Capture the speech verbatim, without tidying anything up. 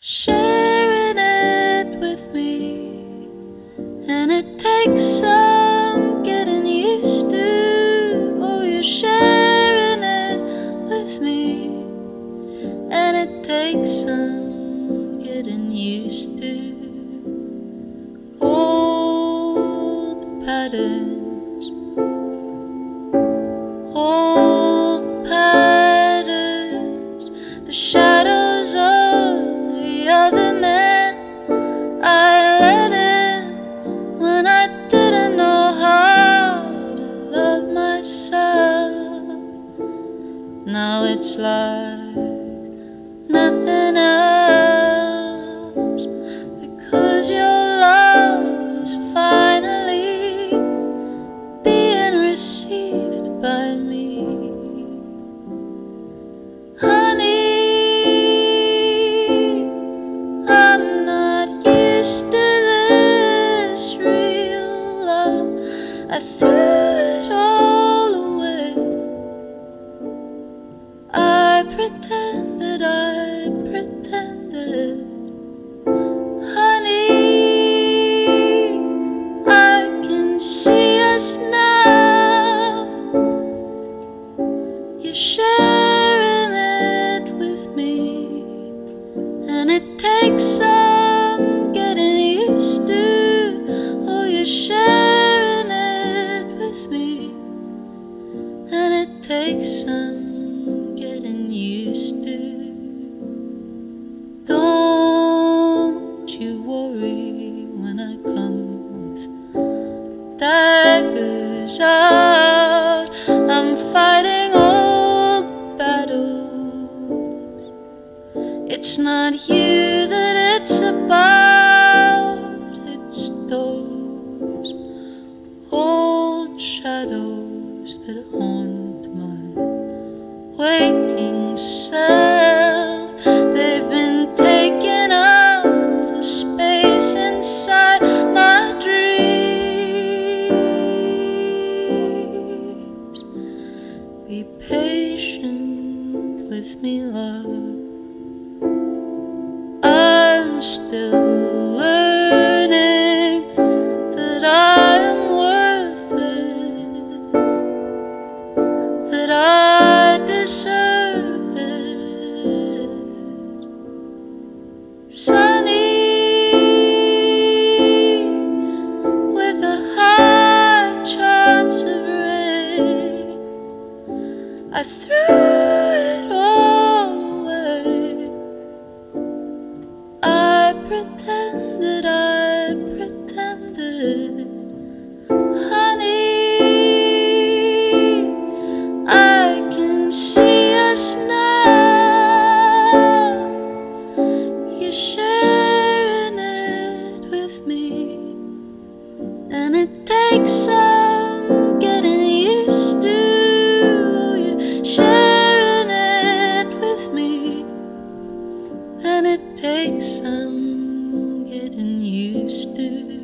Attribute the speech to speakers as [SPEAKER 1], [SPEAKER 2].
[SPEAKER 1] sharing it with me, and it takes some getting used to. Oh, you're sharing it with me, and it takes some getting used to. Old patterns, old patterns, the shadows of the other men I let in when I didn't know how to love myself. Now it's like nothing else, because your love is finally being received by me. Honey, I'm not used to this real love. I threw it all away. I pretended, I pretended. Honey, I can see us now. You're sharing it with me, and it takes some getting used to. Oh, you're sharing it with me, and it takes some getting used to. Don't you worry when I come with daggers out. I'm fighting old battles. It's not you that it's about, it's those old shadows that haunt my waking self. They've been taking up the space inside my dreams. Be patient with me, love. I'm still learning that I am worth it, that I deserve it. Sunny, with a high chance of rain, I threw it all away. I pretended, I pretended. Honey, I can see us now. You're sharing it with me, and it takes some getting used to. Oh, you're sharing it with me, and it takes some getting used to.